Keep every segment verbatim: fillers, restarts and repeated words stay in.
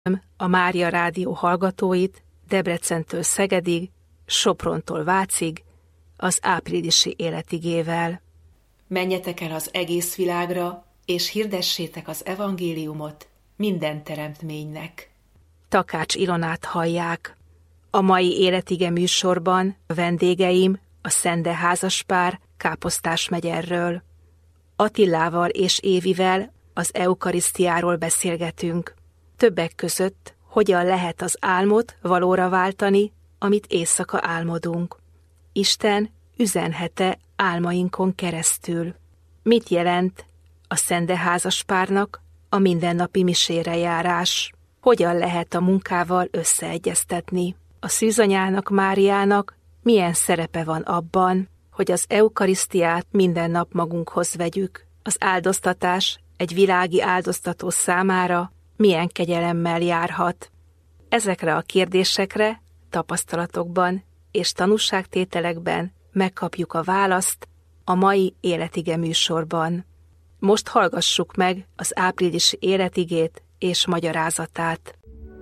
a Mária Rádió hallgatóit Debrecentől Szegedig, Soprontól Vácig, az áprilisi életigével. Menjetek el az egész világra, és hirdessétek az evangéliumot minden teremtménynek. Takács Ilonát hallják. A mai életige műsorban a vendégeim a Szende házaspár Káposztásmegyerről. Attilával és Évivel az eukarisztiáról beszélgetünk. Többek között, hogyan lehet az álmot valóra váltani, amit éjszaka álmodunk. Isten üzenhete álmainkon keresztül. Mit jelent a Szende házaspárnak a mindennapi misére járás? Hogyan lehet a munkával összeegyeztetni? A szűzanyának, Máriának milyen szerepe van abban, hogy az eukarisztiát minden nap magunkhoz vegyük? Az áldoztatás egy világi áldoztató számára milyen kegyelemmel járhat? Ezekre a kérdésekre tapasztalatokban és tanúságtételekben megkapjuk a választ a mai életige műsorban. Most hallgassuk meg az áprilisi életigét és magyarázatát.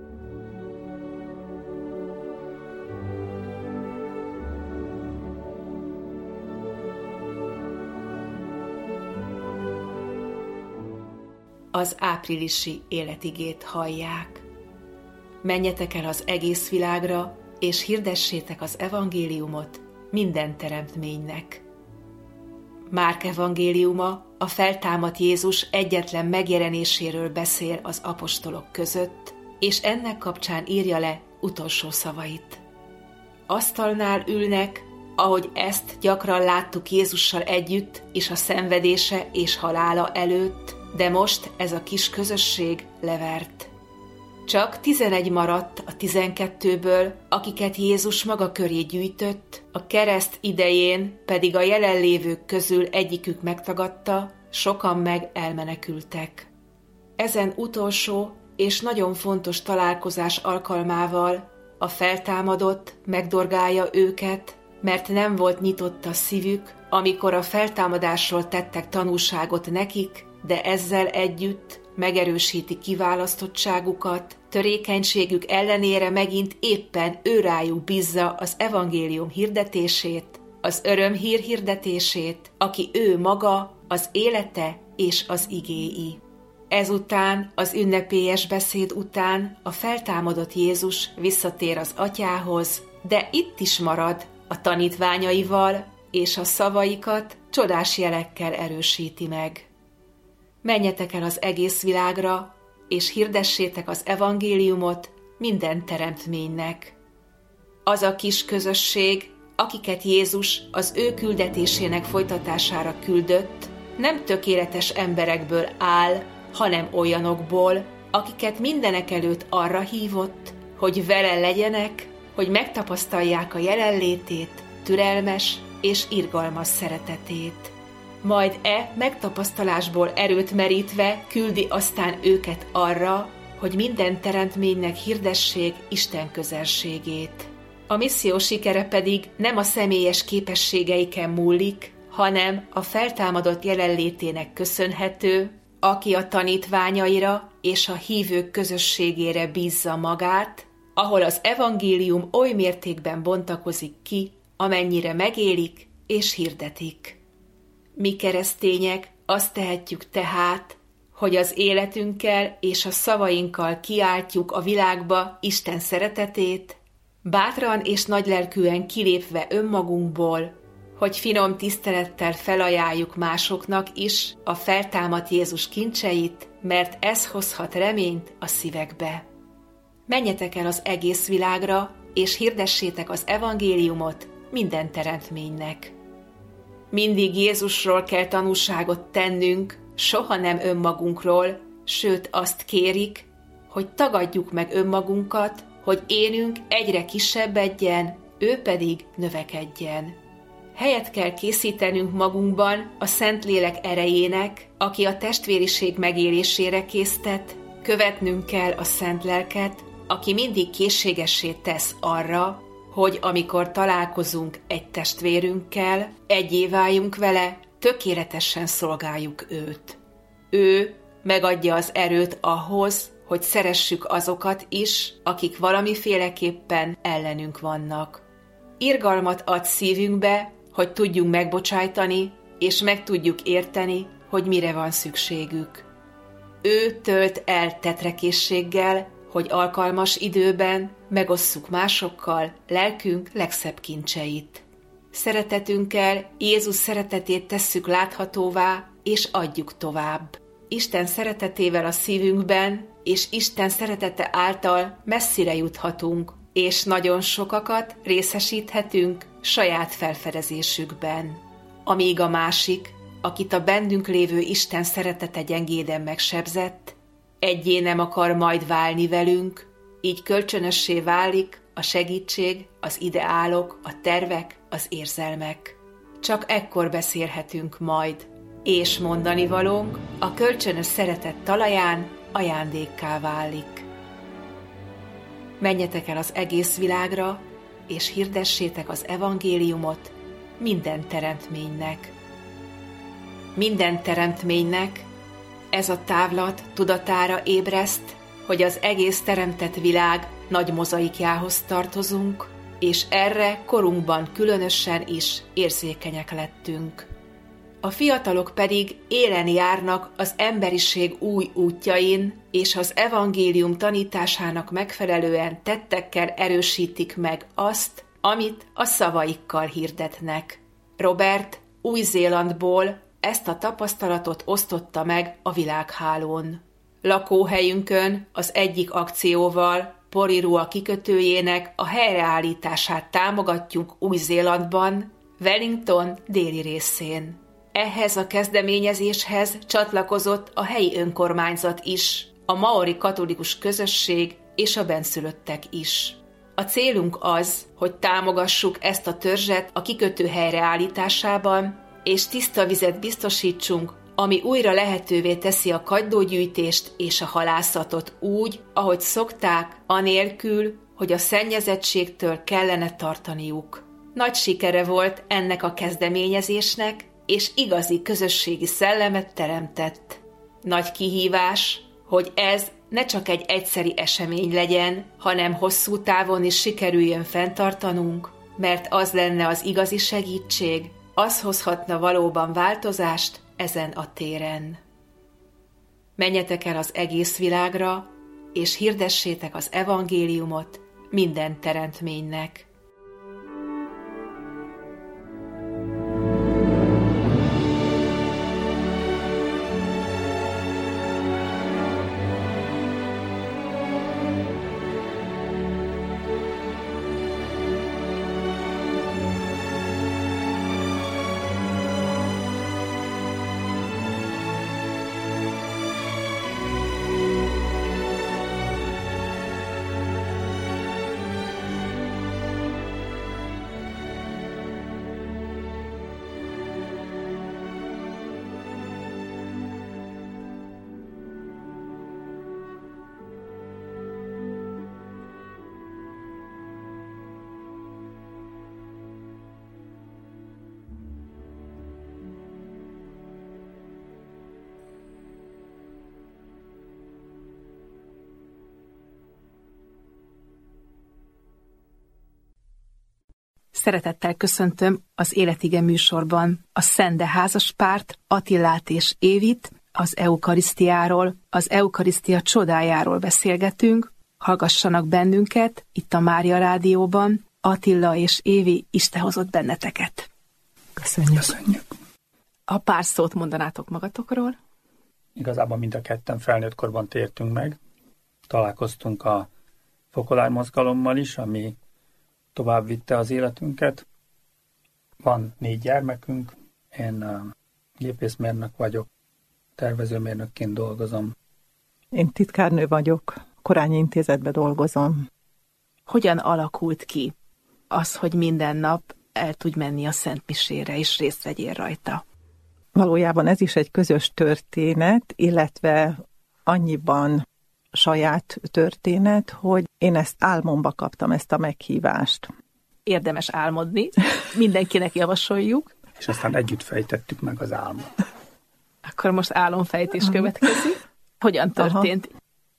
Az áprilisi életigét hallják. Menjetek el az egész világra, és hirdessétek az evangéliumot minden teremtménynek. Márk evangéliuma a feltámadt Jézus egyetlen megjelenéséről beszél az apostolok között, és ennek kapcsán írja le utolsó szavait. Asztalnál ülnek, ahogy ezt gyakran láttuk Jézussal együtt és a szenvedése és halála előtt, de most ez a kis közösség levert. Csak tizenegy maradt a tizenkettőből, akiket Jézus maga köré gyűjtött, a kereszt idején pedig a jelenlévők közül egyikük megtagadta, sokan meg elmenekültek. Ezen utolsó és nagyon fontos találkozás alkalmával a feltámadott megdorgálja őket, mert nem volt nyitott a szívük, amikor a feltámadásról tettek tanúságot nekik, de ezzel együtt megerősíti kiválasztottságukat, törékenységük ellenére megint éppen őrájuk bízza az evangélium hirdetését, az örömhír hirdetését, aki ő maga, az élete és az igéi. Ezután, az ünnepélyes beszéd után a feltámadott Jézus visszatér az atyához, de itt is marad a tanítványaival, és a szavaikat csodás jelekkel erősíti meg. Menjetek el az egész világra, és hirdessétek az evangéliumot minden teremtménynek. Az a kis közösség, akiket Jézus az ő küldetésének folytatására küldött, nem tökéletes emberekből áll, hanem olyanokból, akiket mindenekelőtt arra hívott, hogy vele legyenek, hogy megtapasztalják a jelenlétét, türelmes és irgalmas szeretetét. Majd e megtapasztalásból erőt merítve küldi aztán őket arra, hogy minden teremtménynek hirdessék Isten közelségét. A misszió sikere pedig nem a személyes képességeiken múlik, hanem a feltámadott jelenlétének köszönhető, aki a tanítványaira és a hívők közösségére bízza magát, ahol az evangélium oly mértékben bontakozik ki, amennyire megélik és hirdetik. Mi keresztények azt tehetjük tehát, hogy az életünkkel és a szavainkkal kiáltjuk a világba Isten szeretetét, bátran és nagylelkűen kilépve önmagunkból, hogy finom tisztelettel felajánljuk másoknak is a feltámadt Jézus kincseit, mert ez hozhat reményt a szívekbe. Menjetek el az egész világra, és hirdessétek az evangéliumot minden teremtménynek. Mindig Jézusról kell tanúságot tennünk, soha nem önmagunkról, sőt azt kérik, hogy tagadjuk meg önmagunkat, hogy énünk egyre kisebbedjen, ő pedig növekedjen. Helyet kell készítenünk magunkban a Szentlélek erejének, aki a testvériség megélésére késztet, követnünk kell a Szent Lelket, aki mindig készségessé tesz arra, hogy amikor találkozunk egy testvérünkkel, egyé váljunk vele, tökéletesen szolgáljuk őt. Ő megadja az erőt ahhoz, hogy szeressük azokat is, akik valamiféleképpen ellenünk vannak. Irgalmat ad szívünkbe, hogy tudjunk megbocsájtani, és meg tudjuk érteni, hogy mire van szükségük. Ő tölt el tetrekészséggel, hogy alkalmas időben megosszuk másokkal lelkünk legszebb kincseit. Szeretetünkkel Jézus szeretetét tesszük láthatóvá, és adjuk tovább. Isten szeretetével a szívünkben, és Isten szeretete által messzire juthatunk, és nagyon sokakat részesíthetünk saját felfedezésükben. Amíg a másik, akit a bennünk lévő Isten szeretete gyengéden megsebzett, egyé nem akar majd válni velünk, így kölcsönössé válik a segítség, az ideálok, a tervek, az érzelmek. Csak ekkor beszélhetünk majd, és mondanivalónk a kölcsönös szeretet talaján ajándékká válik. Menjetek el az egész világra, és hirdessétek az evangéliumot minden teremtménynek. Minden teremtménynek ez a távlat tudatára ébreszt, hogy az egész teremtett világ nagy mozaikjához tartozunk, és erre korunkban különösen is érzékenyek lettünk. A fiatalok pedig élen járnak az emberiség új útjain, és az evangélium tanításának megfelelően tettekkel erősítik meg azt, amit a szavaikkal hirdetnek. Robert Új-Zélandból ezt a tapasztalatot osztotta meg a világhálón. Lakóhelyünkön az egyik akcióval Porirua kikötőjének a helyreállítását támogatjuk Új-Zélandban, Wellington déli részén. Ehhez a kezdeményezéshez csatlakozott a helyi önkormányzat is, a maori katolikus közösség és a bennszülöttek is. A célunk az, hogy támogassuk ezt a törzset a kikötő helyreállításában, és tiszta vizet biztosítsunk, ami újra lehetővé teszi a kagylógyűjtést és a halászatot úgy, ahogy szokták, anélkül, hogy a szennyezettségtől kellene tartaniuk. Nagy sikere volt ennek a kezdeményezésnek, és igazi közösségi szellemet teremtett. Nagy kihívás, hogy ez ne csak egy egyszeri esemény legyen, hanem hosszú távon is sikerüljön fenntartanunk, mert az lenne az igazi segítség, az hozhatna valóban változást ezen a téren. Menjetek el az egész világra, és hirdessétek az evangéliumot minden teremtménynek. Szeretettel köszöntöm az Életige műsorban a Szende házaspárt, Attilát és Évit, az eukarisztiáról, az eukarisztia csodájáról beszélgetünk. Hallgassanak bennünket itt a Mária Rádióban. Attila és Évi, Isten hozott benneteket. Köszönjük. Köszönjük. Ha pár szót mondanátok magatokról? Igazából mind a ketten felnőtt korban tértünk meg. Találkoztunk a Fokolár mozgalommal is, ami tovább vitte az életünket. Van négy gyermekünk, én gépészmérnök vagyok, tervezőmérnökként dolgozom. Én titkárnő vagyok, Korányi Intézetben dolgozom. Hogyan alakult ki az, hogy minden nap el tudj menni a szentmisére, és részt vegyél rajta? Valójában ez is egy közös történet, illetve annyiban saját történet, hogy én ezt álmomba kaptam, ezt a meghívást. Érdemes álmodni, mindenkinek javasoljuk. És aztán együtt fejtettük meg az álmot. Akkor most álomfejtés következik. Hogyan történt? Aha.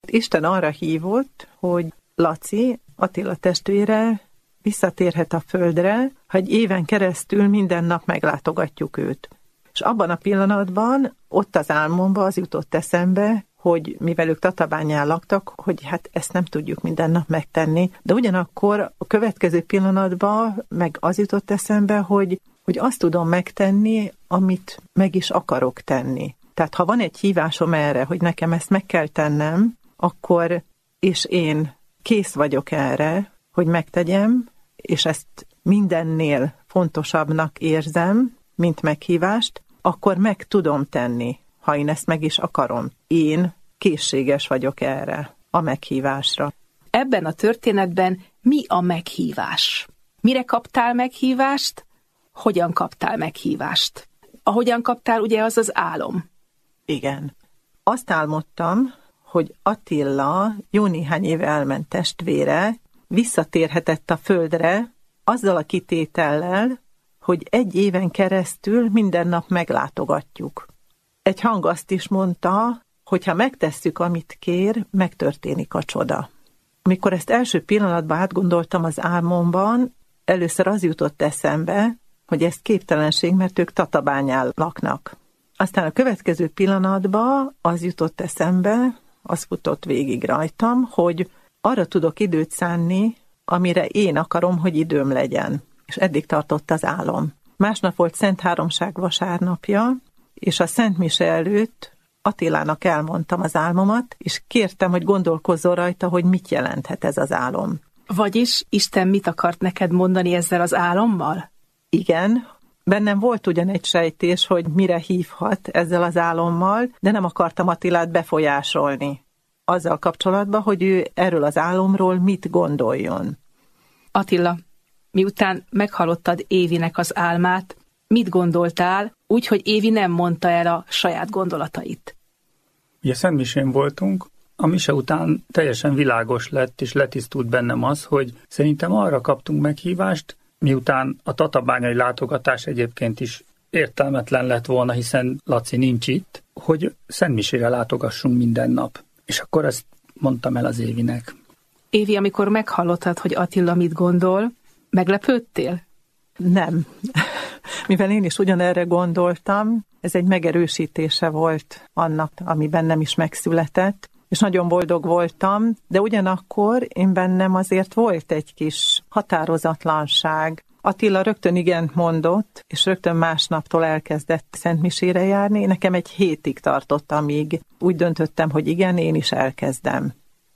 Isten arra hívott, hogy Laci, Attila testvére visszatérhet a földre, ha egy éven keresztül minden nap meglátogatjuk őt. És abban a pillanatban, ott az álmomban az jutott eszembe, hogy mivel ők Tatabányán laktak, hogy hát ezt nem tudjuk minden nap megtenni, de ugyanakkor a következő pillanatban meg az jutott eszembe, hogy, hogy azt tudom megtenni, amit meg is akarok tenni. Tehát ha van egy hívásom erre, hogy nekem ezt meg kell tennem, akkor, és én kész vagyok erre, hogy megtegyem, és ezt mindennél fontosabbnak érzem, mint meghívást, akkor meg tudom tenni, ha én ezt meg is akarom. Én készséges vagyok erre, a meghívásra. Ebben a történetben mi a meghívás? Mire kaptál meghívást? Hogyan kaptál meghívást? Ahogyan kaptál, ugye az az álom. Igen. Azt álmodtam, hogy Attila jó néhány éve elment testvére, visszatérhetett a földre, azzal a kitétellel, hogy egy éven keresztül minden nap meglátogatjuk. Egy hang azt is mondta, hogy ha megtesszük, amit kér, megtörténik a csoda. Amikor ezt első pillanatban átgondoltam az álmomban, először az jutott eszembe, hogy ez képtelenség, mert ők Tatabányán laknak. Aztán a következő pillanatban az jutott eszembe, az futott végig rajtam, hogy arra tudok időt szánni, amire én akarom, hogy időm legyen. És eddig tartott az álom. Másnap volt Szent Háromság vasárnapja, és a Szent Mise előtt Attilának elmondtam az álmomat, és kértem, hogy gondolkozzon rajta, hogy mit jelenthet ez az álom. Vagyis Isten mit akart neked mondani ezzel az álommal? Igen, bennem volt ugyan egy sejtés, hogy mire hívhat ezzel az álommal, de nem akartam Attilát befolyásolni. Azzal kapcsolatban, hogy ő erről az álomról mit gondoljon. Attila, miután meghallottad Évinek az álmát, mit gondoltál, úgy, hogy Évi nem mondta el a saját gondolatait? Ugye Szentmisén voltunk, a mise után teljesen világos lett, és letisztult bennem az, hogy szerintem arra kaptunk meghívást, miután a tatabányai látogatás egyébként is értelmetlen lett volna, hiszen Laci nincs itt, hogy Szentmisére látogassunk minden nap. És akkor ezt mondtam el az Évinek. Évi, amikor meghallottad, hogy Attila mit gondol, meglepődtél? Nem. Mivel én is ugyanerre gondoltam, ez egy megerősítése volt annak, ami bennem is megszületett, és nagyon boldog voltam, de ugyanakkor én bennem azért volt egy kis határozatlanság. Attila rögtön igent mondott, és rögtön másnaptól elkezdett szentmisére járni. Nekem egy hétig tartott, amíg úgy döntöttem, hogy igen, én is elkezdem.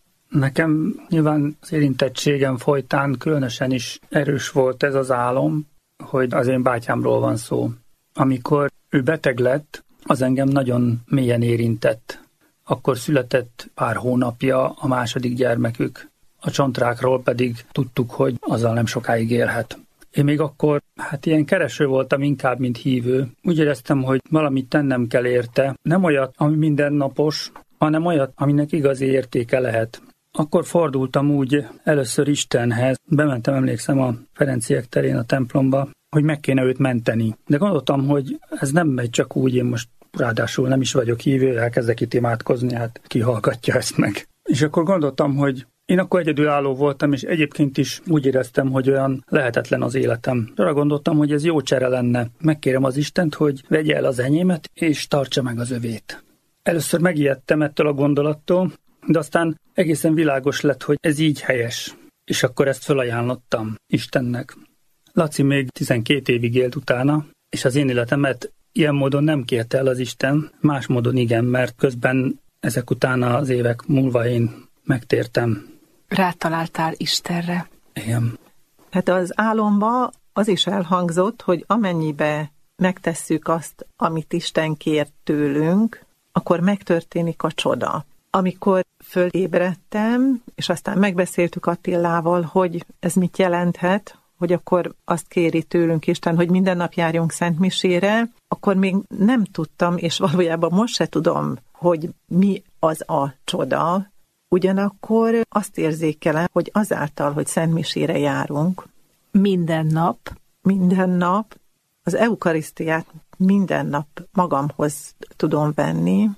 Nekem nyilván az érintettségem folytán különösen is erős volt ez az álom, hogy az én bátyámról van szó. Amikor ő beteg lett, az engem nagyon mélyen érintett. Akkor született pár hónapja a második gyermekük. A csontrákról pedig tudtuk, hogy azzal nem sokáig élhet. Én még akkor, hát ilyen kereső voltam inkább, mint hívő. Úgy éreztem, hogy valamit tennem kell érte. Nem olyat, ami mindennapos, hanem olyat, aminek igazi értéke lehet. Akkor fordultam úgy először Istenhez. Bementem, emlékszem, a Ferenciek terén a templomba, hogy meg kéne őt menteni. De gondoltam, hogy ez nem megy csak úgy, én most ráadásul nem is vagyok hívő, elkezdek itt imádkozni, hát ki hallgatja ezt meg. És akkor gondoltam, hogy én akkor egyedülálló voltam, és egyébként is úgy éreztem, hogy olyan lehetetlen az életem. Arra gondoltam, hogy ez jó csere lenne. Megkérem az Istent, hogy vegye el az enyémet, és tartsa meg az övét. Először megijedtem ettől a gondolattól, de aztán egészen világos lett, hogy ez így helyes. És akkor ezt felajánlottam Istennek. Laci még tizenkét évig élt utána, és az én életemet ilyen módon nem kérte el az Isten, más módon igen, mert közben ezek után az évek múlva én megtértem. Rátaláltál Istenre. Igen. Hát az álomba az is elhangzott, hogy amennyibe megtesszük azt, amit Isten kér tőlünk, akkor megtörténik a csoda. Amikor fölébredtem, és aztán megbeszéltük Attilával, hogy ez mit jelenthet, hogy akkor azt kéri tőlünk Isten, hogy minden nap járjunk szentmisére, akkor még nem tudtam, és valójában most se tudom, hogy mi az a csoda. Ugyanakkor azt érzékelem, hogy azáltal, hogy szentmisére járunk, minden nap, minden nap, az eukarisztiát minden nap magamhoz tudom venni,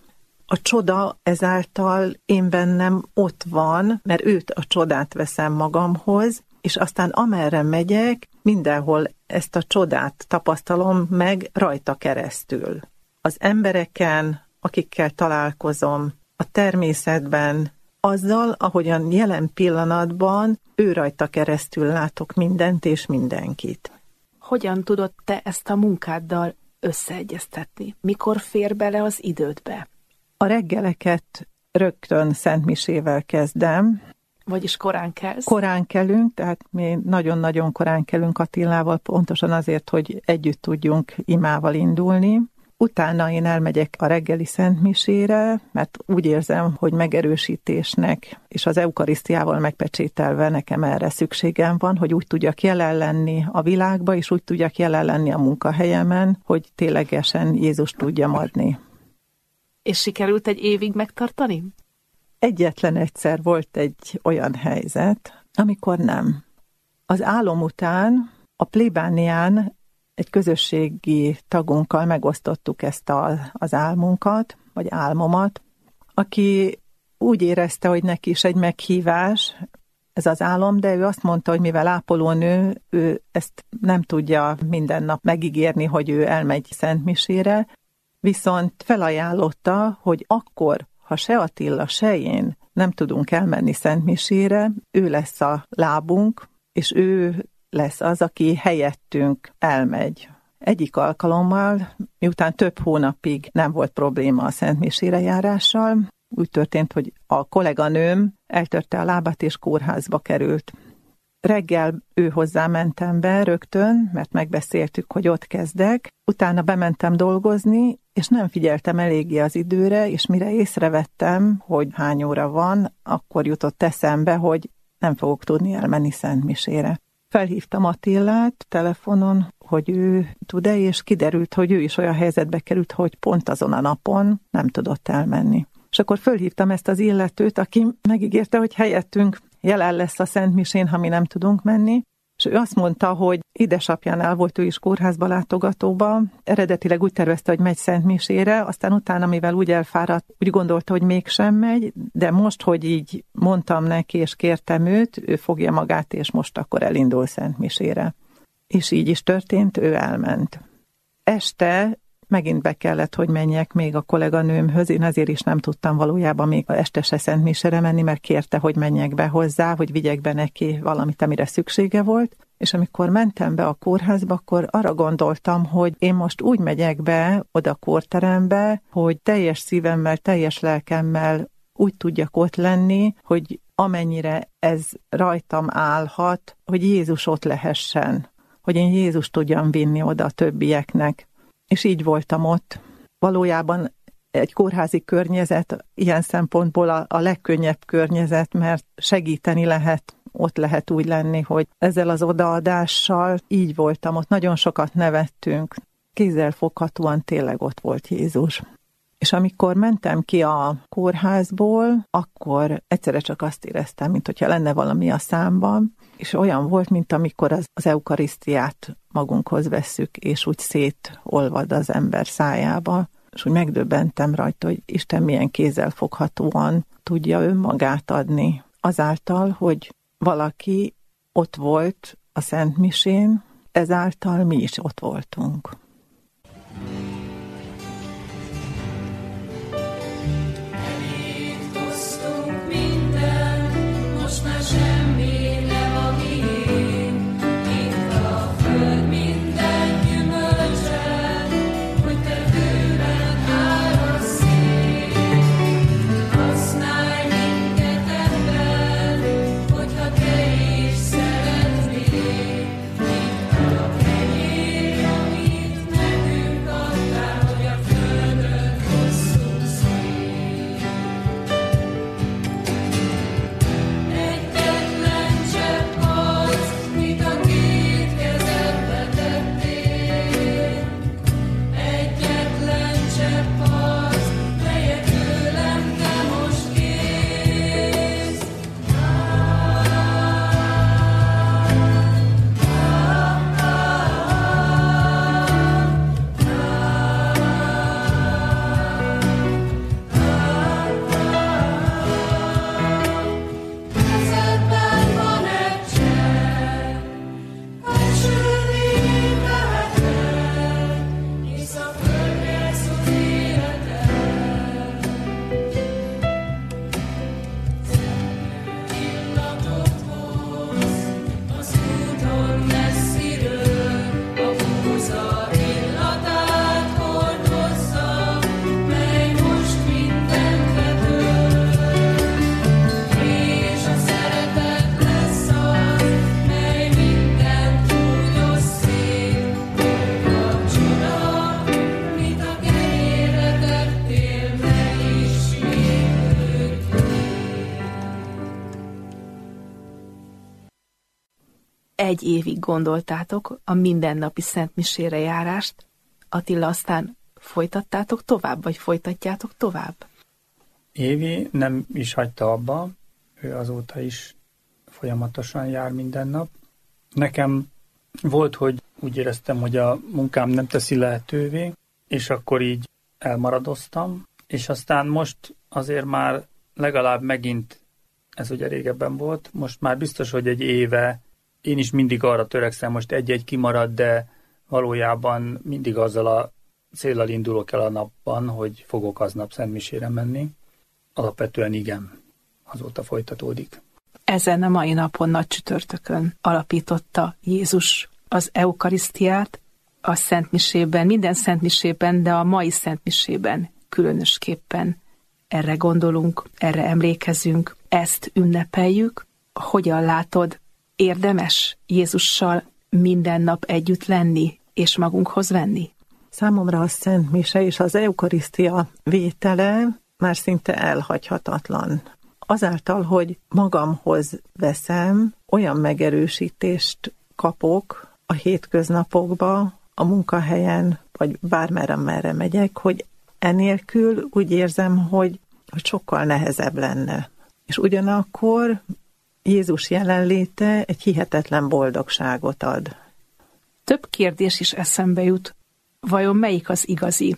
A csoda ezáltal én bennem ott van, mert őt, a csodát veszem magamhoz, és aztán amerre megyek, mindenhol ezt a csodát tapasztalom meg rajta keresztül. Az embereken, akikkel találkozom, a természetben, azzal, ahogyan jelen pillanatban ő rajta keresztül látok mindent és mindenkit. Hogyan tudod te ezt a munkáddal összeegyeztetni? Mikor fér bele az idődbe? A reggeleket rögtön szentmisével kezdem. Vagyis korán kelsz? Korán kelünk, tehát mi nagyon-nagyon korán kelünk Attilával, pontosan azért, hogy együtt tudjunk imával indulni. Utána én elmegyek a reggeli szentmisére, mert úgy érzem, hogy megerősítésnek és az eukarisztiával megpecsételve nekem erre szükségem van, hogy úgy tudjak jelen lenni a világba, és úgy tudjak jelen lenni a munkahelyemen, hogy ténylegesen Jézus tudjam adni. És sikerült egy évig megtartani? Egyetlen egyszer volt egy olyan helyzet, amikor nem. Az álom után a plébánián egy közösségi tagunkkal megosztottuk ezt a, az álmunkat, vagy álmomat, aki úgy érezte, hogy neki is egy meghívás ez az álom, de ő azt mondta, hogy mivel ápolónő, ő ezt nem tudja minden nap megígérni, hogy ő elmegy szentmisére, viszont felajánlotta, hogy akkor, ha se Attila, se én nem tudunk elmenni szentmisére, ő lesz a lábunk, és ő lesz az, aki helyettünk elmegy. Egyik alkalommal, miután több hónapig nem volt probléma a szentmisére járással, úgy történt, hogy a kolléganőm eltörte a lábát és kórházba került. Reggel ő hozzá mentem be rögtön, mert megbeszéltük, hogy ott kezdek. Utána bementem dolgozni, és nem figyeltem eléggé az időre, és mire észrevettem, hogy hány óra van, akkor jutott eszembe, hogy nem fogok tudni elmenni szentmisére. Felhívtam Attillát telefonon, hogy ő tud-e, és kiderült, hogy ő is olyan helyzetbe került, hogy pont azon a napon nem tudott elmenni. És akkor fölhívtam ezt az illetőt, aki megígérte, hogy helyettünk jelen lesz a szentmisén, ha mi nem tudunk menni, és ő azt mondta, hogy édesapjánál volt ő is kórházba látogatóba, eredetileg úgy tervezte, hogy megy szentmisére, aztán utána, mivel úgy elfáradt, úgy gondolta, hogy mégsem megy, de most, hogy így mondtam neki, és kértem őt, ő fogja magát, és most akkor elindul szentmisére. És így is történt, ő elment. Este megint be kellett, hogy menjek még a kolléganőmhöz, én azért is nem tudtam valójában még este se szentmisére menni, mert kérte, hogy menjek be hozzá, hogy vigyek be neki valamit, amire szüksége volt, és amikor mentem be a kórházba, akkor arra gondoltam, hogy én most úgy megyek be oda a kórterembe, hogy teljes szívemmel, teljes lelkemmel úgy tudjak ott lenni, hogy amennyire ez rajtam állhat, hogy Jézus ott lehessen, hogy én Jézus tudjam vinni oda a többieknek. És így voltam ott. Valójában egy kórházi környezet ilyen szempontból a, a legkönnyebb környezet, mert segíteni lehet, ott lehet úgy lenni, hogy ezzel az odaadással így voltam ott. Nagyon sokat nevettünk. Kézzelfoghatóan tényleg ott volt Jézus. És amikor mentem ki a kórházból, akkor egyszerre csak azt éreztem, mint hogyha lenne valami a számban, és olyan volt, mint amikor az, az eukarisztiát magunkhoz vesszük, és úgy szétolvad az ember szájába, és úgy megdöbbentem rajta, hogy Isten milyen kézzelfoghatóan tudja önmagát adni. Azáltal, hogy valaki ott volt a szentmisén, ezáltal mi is ott voltunk. egy évig gondoltátok a mindennapi szentmisére járást, Attila, aztán folytattátok tovább, vagy folytatjátok tovább? Évi nem is hagyta abba, ő azóta is folyamatosan jár minden nap. Nekem volt, hogy úgy éreztem, hogy a munkám nem teszi lehetővé, és akkor így elmaradoztam, és aztán most azért már legalább megint, ez ugye régebben volt, most már biztos, hogy egy éve én is mindig arra törekszem, most egy-egy kimarad, de valójában mindig azzal a céllal indulok el a napban, hogy fogok aznap szentmisére menni. Alapvetően igen, azóta folytatódik. Ezen a mai napon, nagy csütörtökön alapította Jézus az eukarisztiát, a szentmisében, minden szentmisében, de a mai szentmisében különösképpen erre gondolunk, erre emlékezünk, ezt ünnepeljük. Hogyan látod, érdemes Jézussal minden nap együtt lenni és magunkhoz venni? Számomra a szentmise és az eukarisztia vétele már szinte elhagyhatatlan. Azáltal, hogy magamhoz veszem, olyan megerősítést kapok a hétköznapokba, a munkahelyen, vagy bármerre merre megyek, hogy enélkül úgy érzem, hogy, hogy sokkal nehezebb lenne. És ugyanakkor Jézus jelenléte egy hihetetlen boldogságot ad. Több kérdés is eszembe jut. Vajon melyik az igazi?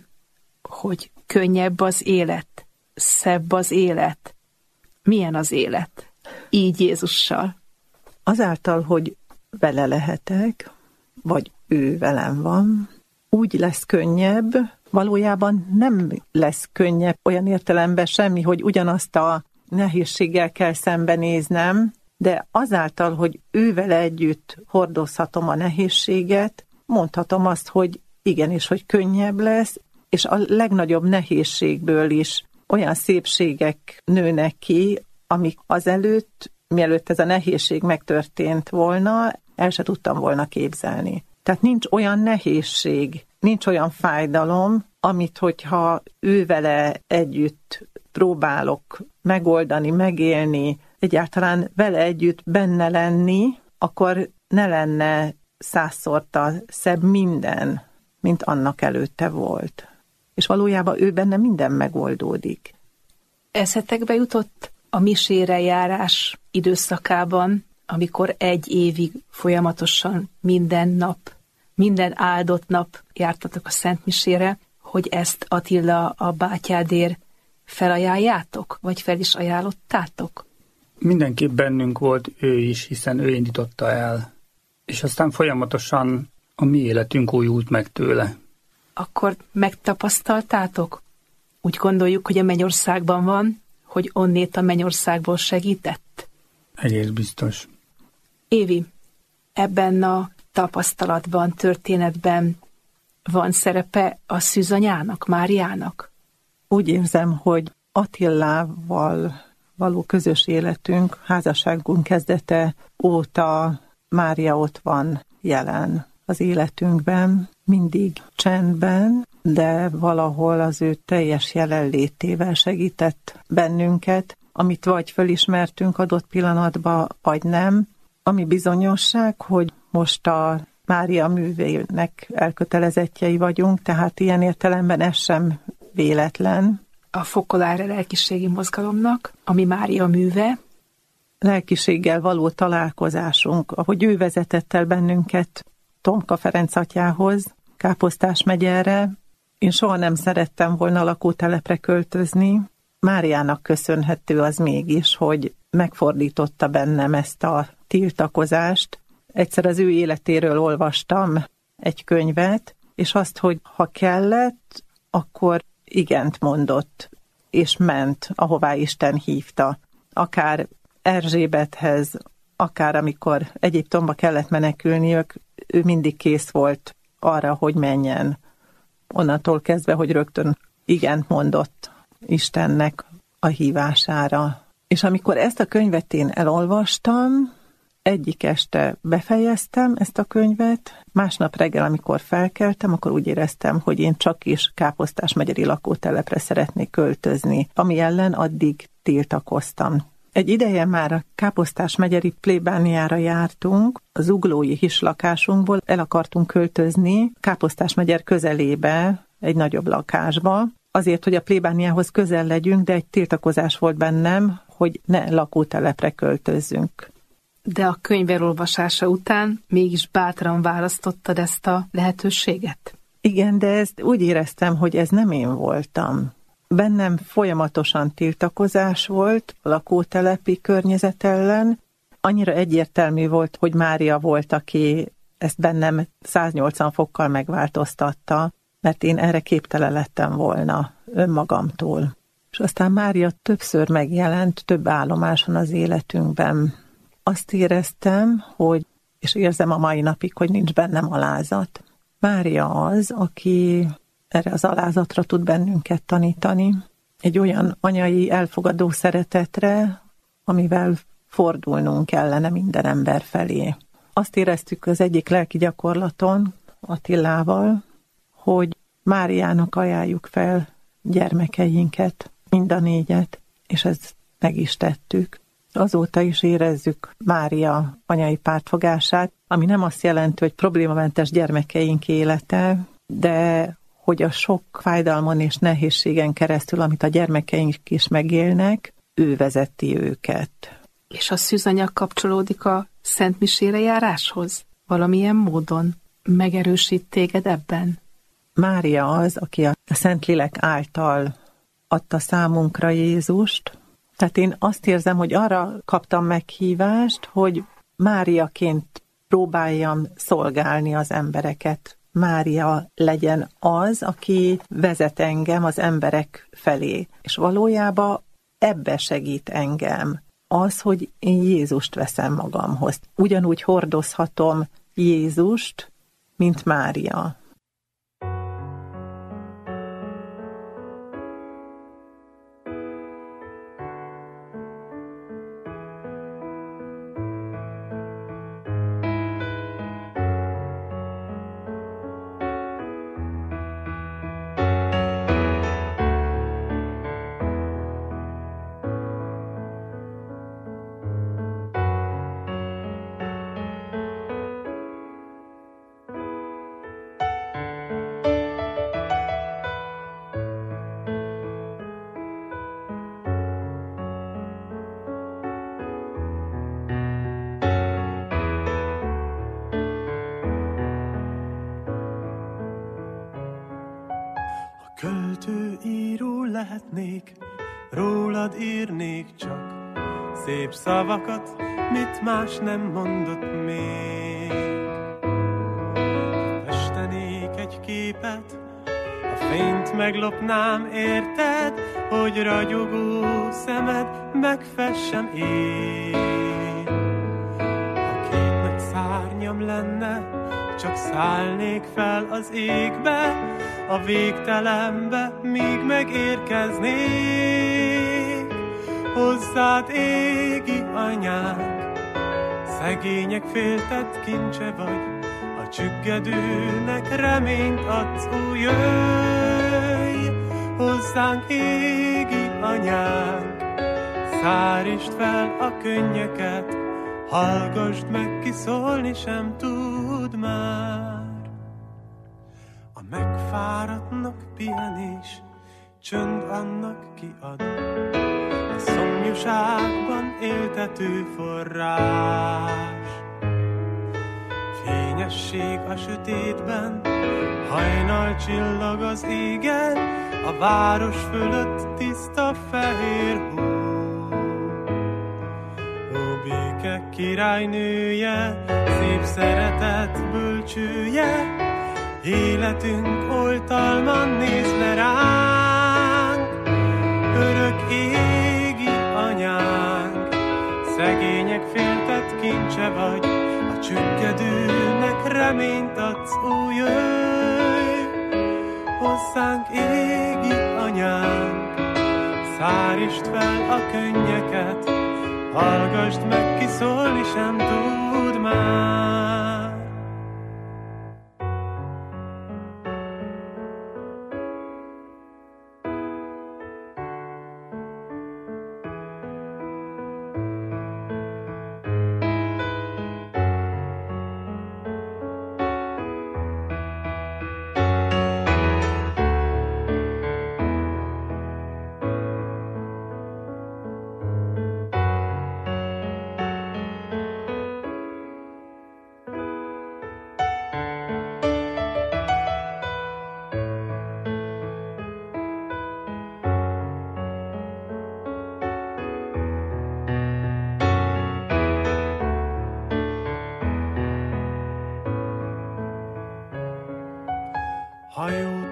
Hogy könnyebb az élet, szebb az élet? Milyen az élet? Így Jézussal. Azáltal, hogy vele lehetek, vagy ő velem van, úgy lesz könnyebb, valójában nem lesz könnyebb olyan értelemben semmi, hogy ugyanazt a nehézséggel kell szembenéznem, de azáltal, hogy ővel együtt hordozhatom a nehézséget, mondhatom azt, hogy igenis, hogy könnyebb lesz, és a legnagyobb nehézségből is olyan szépségek nőnek ki, amik azelőtt, mielőtt ez a nehézség megtörtént volna, el se tudtam volna képzelni. Tehát nincs olyan nehézség, nincs olyan fájdalom, amit hogyha ővele együtt próbálok megoldani, megélni, egyáltalán vele együtt benne lenni, akkor ne lenne százszorta szebb minden, mint annak előtte volt. És valójában ő benne minden megoldódik. Eszetekbe jutott a misére járás időszakában, amikor egy évig folyamatosan minden nap, minden áldott nap jártatok a szentmisére, hogy ezt Attila a bátyádér felajánljátok, vagy fel is ajánlottátok? Mindenképp bennünk volt ő is, hiszen ő indította el, és aztán folyamatosan a mi életünk újult meg tőle. Akkor megtapasztaltátok? Úgy gondoljuk, hogy a mennyországban van, hogy onnét a mennyországból segített? Egész biztos. Évi, ebben a tapasztalatban, történetben van szerepe a szűzanyának, Máriának? Úgy érzem, hogy Attilával való közös életünk, házasságunk kezdete óta Mária ott van jelen az életünkben, mindig csendben, de valahol az ő teljes jelenlétével segített bennünket, amit vagy fölismertünk adott pillanatban, vagy nem. Ami bizonyosság, hogy most a Mária művének elkötelezettjei vagyunk, tehát ilyen értelemben ez sem véletlen. A Focolare lelkiségi mozgalomnak, ami Mária műve. Lelkiséggel való találkozásunk, ahogy ő vezetett el bennünket Tomka Ferenc atyához, Káposztás megyerre. Én soha nem szerettem volna lakótelepre költözni. Máriának köszönhető az mégis, hogy megfordította bennem ezt a tiltakozást. Egyszer az ő életéről olvastam egy könyvet, és azt, hogy ha kellett, akkor igent mondott, és ment, ahová Isten hívta. Akár Erzsébethez, akár amikor Egyiptomba kellett menekülniük, ő mindig kész volt arra, hogy menjen. Onnantól kezdve, hogy rögtön igent mondott Istennek a hívására. És amikor ezt a könyvet én elolvastam, egyik este befejeztem ezt a könyvet, másnap reggel, amikor felkeltem, akkor úgy éreztem, hogy én csak is Káposztás megyeri lakótelepre szeretnék költözni, ami ellen addig tiltakoztam. Egy ideje már a Káposztás megyeri plébániára jártunk, az zuglói hislakásunkból el akartunk költözni Káposztás megyer közelébe, egy nagyobb lakásba, azért, hogy a plébániához közel legyünk, de egy tiltakozás volt bennem, hogy ne lakótelepre költözzünk. De a könyv elolvasása után mégis bátran választottad ezt a lehetőséget? Igen, de ezt úgy éreztem, hogy ez nem én voltam. Bennem folyamatosan tiltakozás volt a lakótelepi környezet ellen. Annyira egyértelmű volt, hogy Mária volt, aki ezt bennem száznyolcvan fokkal megváltoztatta, mert én erre képtelen lettem volna önmagamtól. És aztán Mária többször megjelent, több állomáson az életünkben. Azt éreztem, hogy, és érzem a mai napig, hogy nincs bennem alázat. Mária az, aki erre az alázatra tud bennünket tanítani, egy olyan anyai elfogadó szeretetre, amivel fordulnunk kellene minden ember felé. Azt éreztük az egyik lelki gyakorlaton, Attilával, hogy Máriának ajánljuk fel gyermekeinket, mind a négyet, és ezt meg is tettük. Azóta is érezzük Mária anyai pártfogását, ami nem azt jelenti, hogy problémamentes gyermekeink élete, de hogy a sok fájdalmon és nehézségen keresztül, amit a gyermekeink is megélnek, ő vezeti őket. És a szűzanyag kapcsolódik a szentmisére járáshoz? Valamilyen módon megerősít téged ebben? Mária az, aki a Szentlélek által adta számunkra Jézust. Tehát én azt érzem, hogy arra kaptam meghívást, hogy Máriaként próbáljam szolgálni az embereket. Mária legyen az, aki vezet engem az emberek felé. És valójában ebbe segít engem az, hogy én Jézust veszem magamhoz. Ugyanúgy hordozhatom Jézust, mint Mária. Költőíró lehetnék, rólad írnék csak szép szavakat, mit más nem mondott még. Festenék egy képet, a fényt meglopnám, érted, hogy ragyogó szemed megfessem én. Ha két nagy szárnyam lenne, csak szállnék fel az égbe, a végtelenbe, míg megérkeznék. Hozzád, égi anyánk, szegények féltett kincse vagy, a csüggedőnek reményt adsz, ó, jöjj! Hozzánk, égi anyánk, szárítsd fel a könnyeket, hallgassd meg, ki szólni sem tud már. A megfáradtnak pihenés, csönd annak kiad, a szomjúságban éltető forrás. Fényesség a sötétben, hajnal csillag az égen, a város fölött tiszta fehér hó. Ó, béke királynője, szép szeretet bölcsője, életünk oltalman néz le ránk. Örök égi anyánk, szegények féltett kincse vagy, a csüggedőnek reményt adsz, ó, jöjj! Hozzánk, égi anyánk, szárítsd fel a könnyeket, hallgassd meg, ki szólni sem tud már.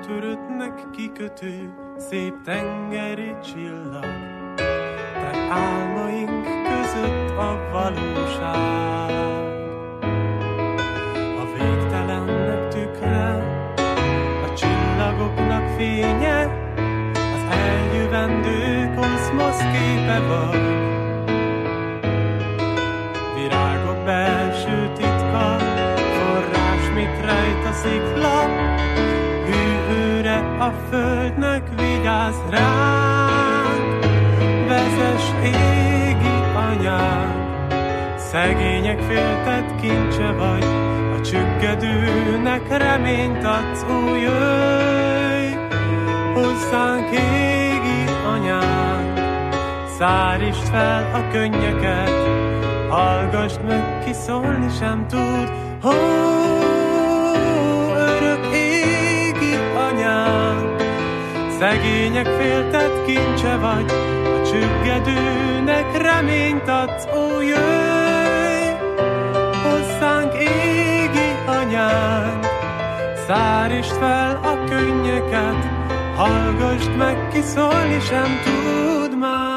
töröttnek kikötő, szép tengeri csillag. Te álmaink között a valóság. A végtelennek tükre, a csillagoknak fénye, az eljövendő koszmosz képe vagy. Virágok belső titka, forrás mit rejt a szikla, hűhőre a földnek vigyázz ránk. Vezess égi anyánk, szegények féltett kincse vagy, a csüggedőnek reményt adsz, ó jöjj hozzánk égi anyánk. Szárítsd fel a könnyeket, hallgassd meg, ki szólni sem tud. Ó, örök égi anyánk, szegények féltett kincse vagy, a csüggedőnek reményt adsz, ó jöjj hozzánk égi anyánk. Szárítsd fel a könnyeket, hallgassd meg, ki szólni sem tud már.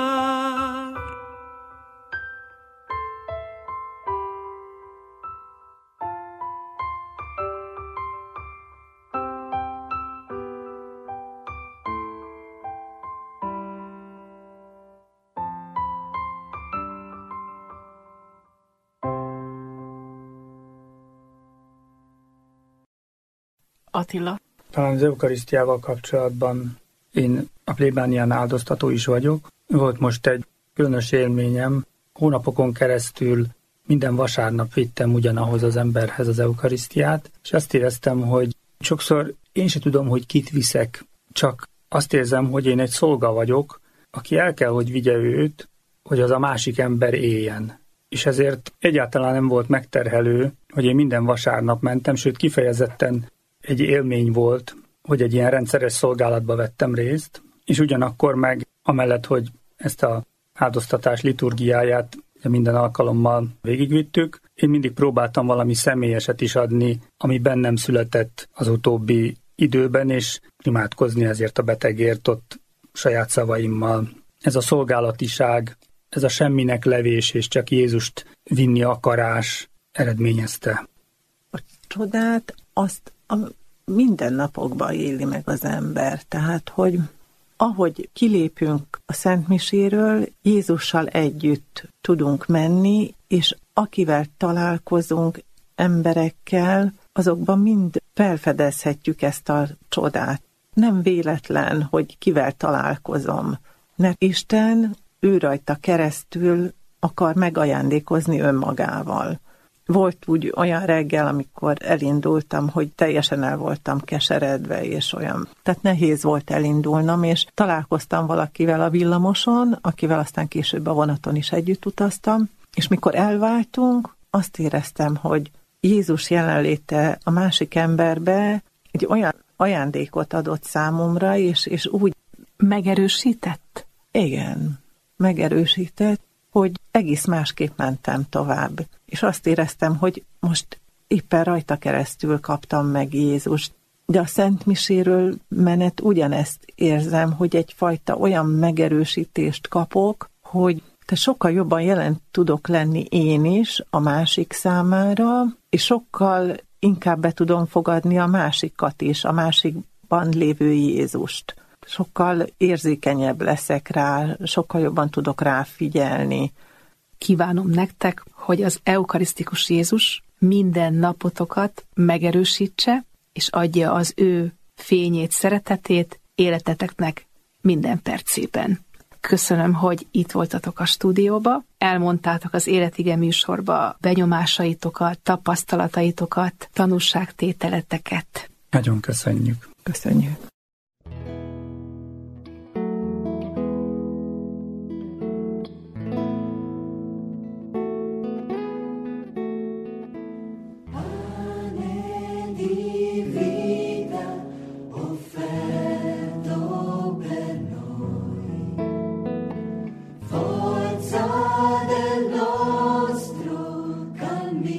Attila? Talán az eukarisztiával kapcsolatban én a plébánián áldoztató is vagyok. Volt most egy különös élményem. Hónapokon keresztül minden vasárnap vittem ugyanahoz az emberhez az eukarisztiát, és azt éreztem, hogy sokszor én sem tudom, hogy kit viszek, csak azt érzem, hogy én egy szolga vagyok, aki el kell, hogy vigye őt, hogy az a másik ember éljen. És ezért egyáltalán nem volt megterhelő, hogy én minden vasárnap mentem, sőt kifejezetten egy élmény volt, hogy egy ilyen rendszeres szolgálatba vettem részt, és ugyanakkor meg amellett, hogy ezt a áldoztatás liturgiáját minden alkalommal végigvittük, én mindig próbáltam valami személyeset is adni, ami bennem született az utóbbi időben, és imádkozni ezért a betegért ott saját szavaimmal. Ez a szolgálatiság, ez a semminek levés és csak Jézust vinni akarás eredményezte. A csodát azt a mindennapokban éli meg az ember. Tehát, hogy ahogy kilépünk a Szentmiséről, Jézussal együtt tudunk menni, és akivel találkozunk emberekkel, azokban mind felfedezhetjük ezt a csodát. Nem véletlen, hogy kivel találkozom, mert Isten ő rajta keresztül akar megajándékozni önmagával. Volt úgy olyan reggel, amikor elindultam, hogy teljesen el voltam keseredve, és olyan, tehát nehéz volt elindulnom, és találkoztam valakivel a villamoson, akivel aztán később a vonaton is együtt utaztam, és mikor elváltunk, azt éreztem, hogy Jézus jelenléte a másik emberbe egy olyan ajándékot adott számomra, és, és úgy megerősített? Igen, megerősített, hogy egész másképp mentem tovább. És azt éreztem, hogy most éppen rajta keresztül kaptam meg Jézust. De a Szentmiséről menet ugyanezt érzem, hogy egyfajta olyan megerősítést kapok, hogy te sokkal jobban jelen tudok lenni én is a másik számára, és sokkal inkább be tudom fogadni a másikat is, a másikban lévő Jézust. Sokkal érzékenyebb leszek rá, sokkal jobban tudok rá figyelni. Kívánom nektek, hogy az eukarisztikus Jézus minden napotokat megerősítse, és adja az ő fényét, szeretetét életeteknek minden percében. Köszönöm, hogy itt voltatok a stúdióba, elmondtátok az Életige műsorba benyomásaitokat, tapasztalataitokat, tanúságtételeteket. Nagyon köszönjük. Köszönjük.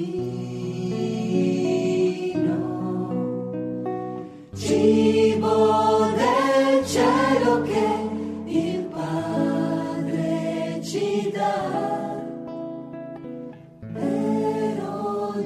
Cibo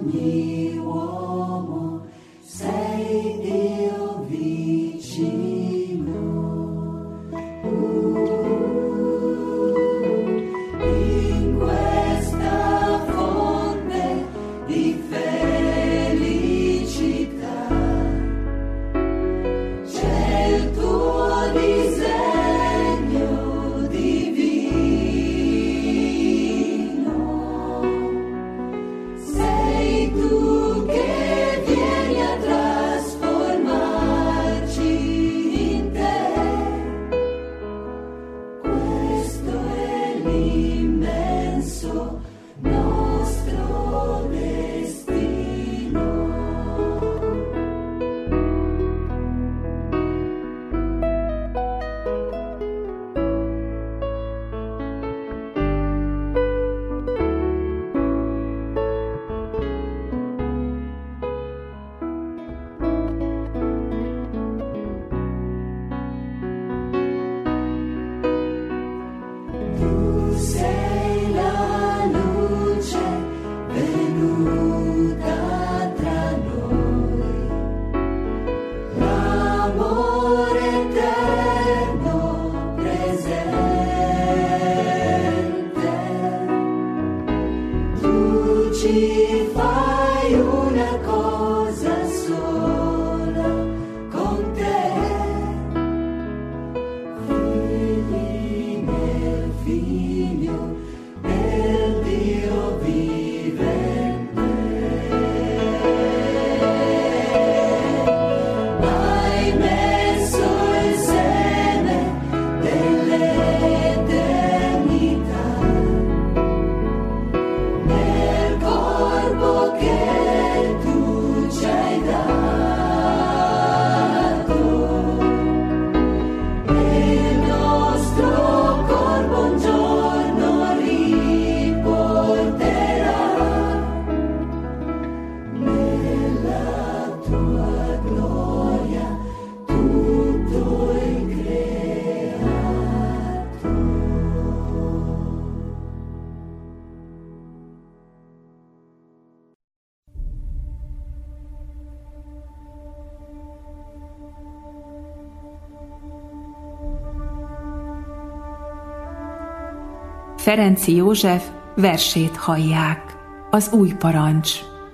Ferenczy József versét hallják, az új parancs.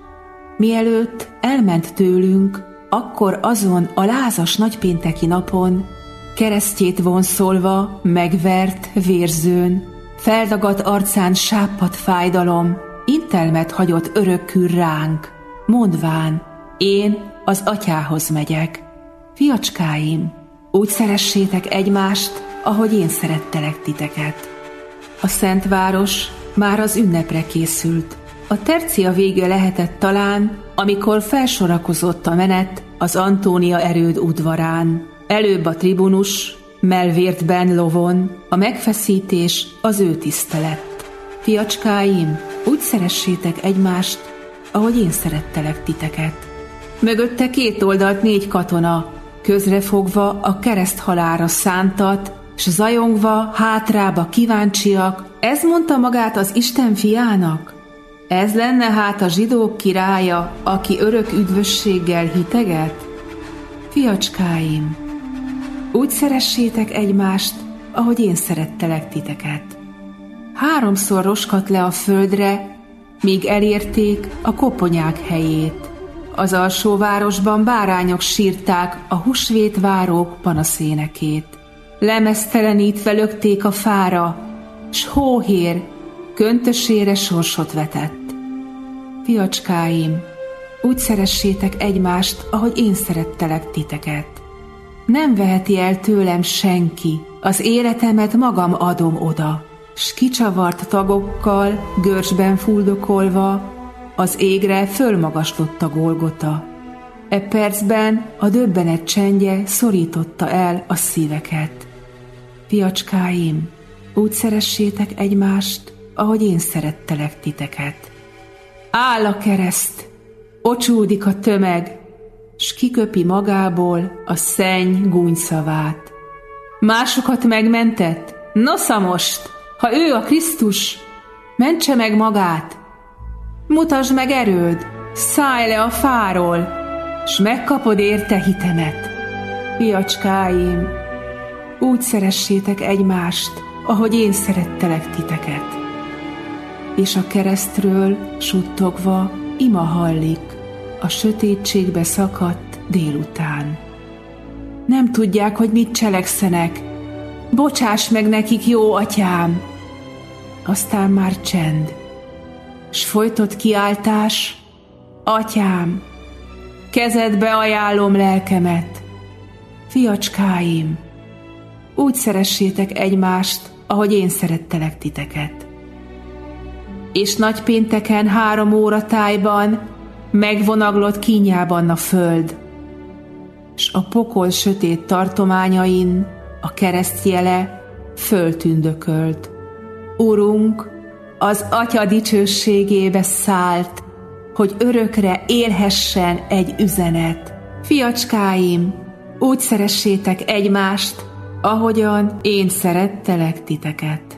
Mielőtt elment tőlünk, akkor azon a lázas nagypénteki napon, keresztjét vonszolva, megvert, vérzőn, feldagadt arcán sápadt fájdalom, intelmet hagyott örökkül ránk, mondván, én az atyához megyek. Fiacskáim, úgy szeressétek egymást, ahogy én szerettelek titeket. A Szentváros már az ünnepre készült. A tercia vége lehetett talán, amikor felsorakozott a menet az Antónia erőd udvarán. Előbb a tribunus, mellvértben lovon, a megfeszítés az ő tisztelet. Fiacskáim, úgy szeressétek egymást, ahogy én szerettelek titeket. Mögötte két oldalt négy katona, közrefogva a kereszthalálra szántat, s zajongva, hátrába kíváncsiak, ez mondta magát az Isten fiának? Ez lenne hát a zsidók királya, aki örök üdvösséggel hiteget? Fiacskáim, úgy szeressétek egymást, ahogy én szerettelek titeket. Háromszor roskadt le a földre, míg elérték a koponyák helyét. Az alsóvárosban bárányok sírták a húsvétvárók panaszénekét. Lemeztelenítve lökték a fára, s hóhér köntösére sorsot vetett. Fiacskáim, úgy szeressétek egymást, ahogy én szerettelek titeket. Nem veheti el tőlem senki, az életemet magam adom oda, s kicsavart tagokkal, görcsben fuldokolva, az égre fölmagaslott a Golgota. E percben a döbbenet csendje szorította el a szíveket. Fiacskáim, úgy szeressétek egymást, ahogy én szerettelek titeket. Áll a kereszt, ocsúdik a tömeg, s kiköpi magából a szenny gúnyszavát. Másokat megmentett? Nosza most, ha ő a Krisztus, mentse meg magát! Mutasd meg erőd, szállj le a fáról, s megkapod érte hitemet. Fiacskáim, úgy szeressétek egymást, ahogy én szerettelek titeket. És a keresztről suttogva ima hallik a sötétségbe szakadt délután. Nem tudják, hogy mit cselekszenek. Bocsáss meg nekik, jó atyám! Aztán már csend, s folytott kiáltás: Atyám, kezedbe ajánlom lelkemet. Fiacskáim, úgy szeressétek egymást, ahogy én szerettelek titeket. És nagypénteken három óra tájban megvonaglott kínjában a föld, s a pokol sötét tartományain a keresztjele föltündökölt. Urunk az Atya dicsőségébe szállt, hogy örökre élhessen egy üzenet. Fiacskáim, úgy szeressétek egymást, ahogyan én szerettelek titeket.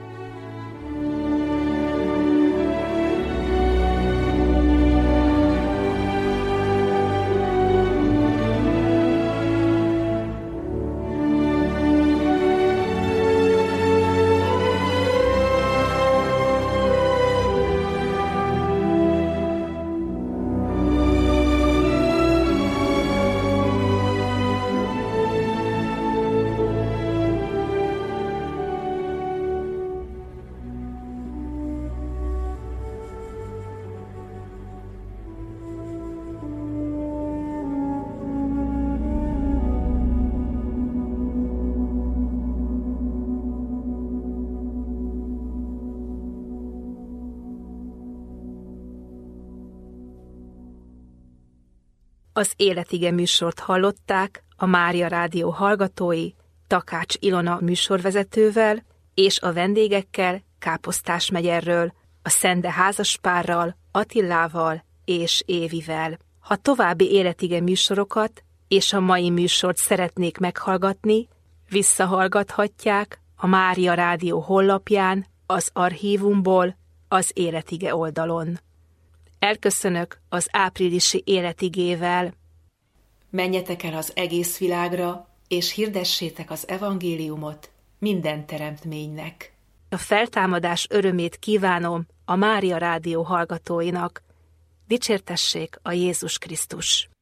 Az Életige műsort hallották a Mária Rádió hallgatói Takács Ilona műsorvezetővel és a vendégekkel Káposztás megyerről, a Szende házaspárral, Attilával és Évivel. Ha további Életige műsorokat és a mai műsort szeretnék meghallgatni, visszahallgathatják a Mária Rádió honlapján, az archívumból, az Életige oldalon. Elköszönök az áprilisi Életigével. Menjetek el az egész világra, és hirdessétek az evangéliumot minden teremtménynek. A feltámadás örömét kívánom a Mária Rádió hallgatóinak. Dicsértessék a Jézus Krisztus!